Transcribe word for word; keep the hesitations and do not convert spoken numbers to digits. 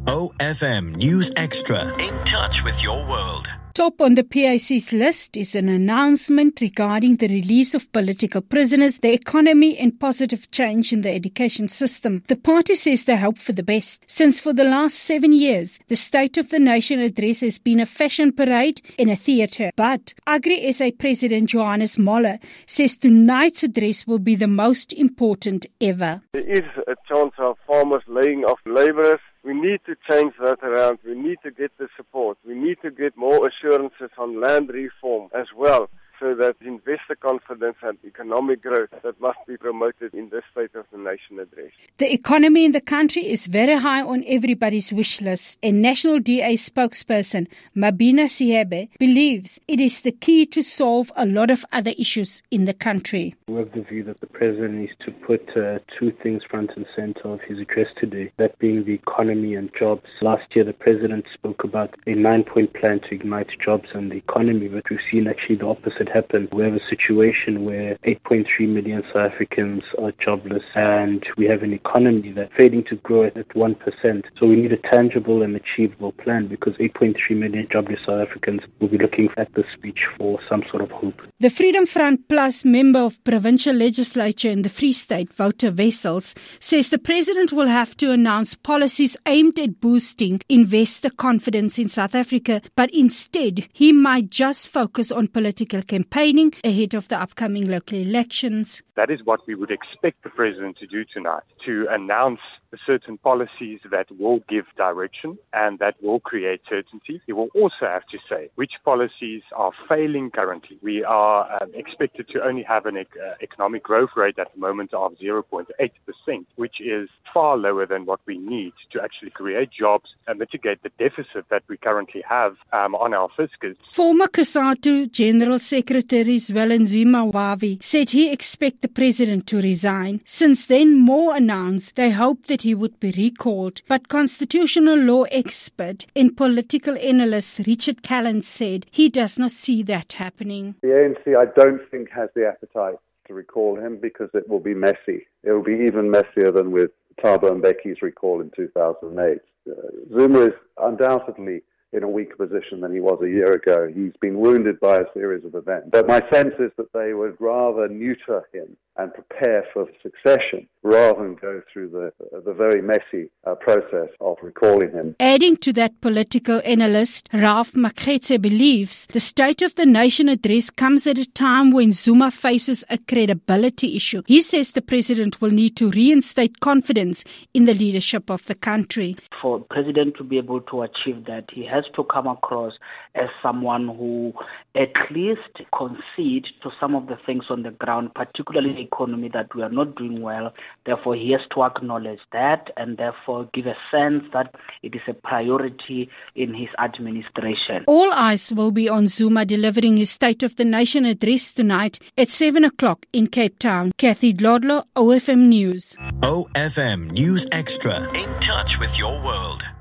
O F M News Extra. In touch with your world. Top on the P I C's list is an announcement regarding the release of political prisoners, the economy and positive change in the education system. The party says they hope for the best, since for the last seven years, the State of the Nation address has been a fashion parade in a theatre. But Agri-S A President Johannes Moller says tonight's address will be the most important ever. There is a chance of farmers laying off labourers. We need to change that around. We need to get the support. We need to get more assurances on land reform as well, so that investor confidence and economic growth that must be promoted in this State of the Nation address. The economy in the country is very high on everybody's wish list, and National D A spokesperson Mabina Sihebe believes it is the key to solve a lot of other issues in the country. We have the view that the President needs to put uh, two things front and center of his address today, that being the economy and jobs. Last year the President spoke about a nine-point plan to ignite jobs and the economy, but we've seen actually the opposite happen. We have a situation where eight point three million South Africans are jobless, and we have an economy that's failing to grow at one percent. So we need a tangible and achievable plan, because eight point three million jobless South Africans will be looking at this speech for some sort of hope. The Freedom Front Plus member of provincial legislature in the Free State, Wouter Wessels, says the President will have to announce policies aimed at boosting investor confidence in South Africa, but instead he might just focus on political campaigning ahead of the upcoming local elections. That is what we would expect the President to do tonight, to announce certain policies that will give direction and that will create certainty. He will also have to say which policies are failing currently. We are um, expected to only have an ec- uh, economic growth rate at the moment of zero point eight percent, which is far lower than what we need to actually create jobs and mitigate the deficit that we currently have um, on our fiscus. Former COSATU General Secretary Zwelinzima Wavi said he expects the President to resign. Since then, more announced they hope that he would be recalled. But constitutional law expert and political analyst Richard Callan said he does not see that happening. The A N C, I don't think, has the appetite to recall him, because it will be messy. It will be even messier than with Thabo Mbeki's recall in two thousand eight. Uh, Zuma is undoubtedly in a weaker position than he was a year ago. He's been wounded by a series of events. But my sense is that they would rather neuter him and prepare for succession rather than go through the the very messy uh, process of recalling him. Adding to that, political analyst Ralph Makgetse believes the State of the Nation address comes at a time when Zuma faces a credibility issue. He says the President will need to reinstate confidence in the leadership of the country. For the President to be able to achieve that, he has to come across as someone who at least concede to some of the things on the ground, particularly the economy, that we are not doing well. Therefore, he has to acknowledge that and therefore give a sense that it is a priority in his administration. All eyes will be on Zuma delivering his State of the Nation address tonight at seven o'clock in Cape Town. Kathy Dlodlo, O F M News. O F M News Extra. In touch with your world.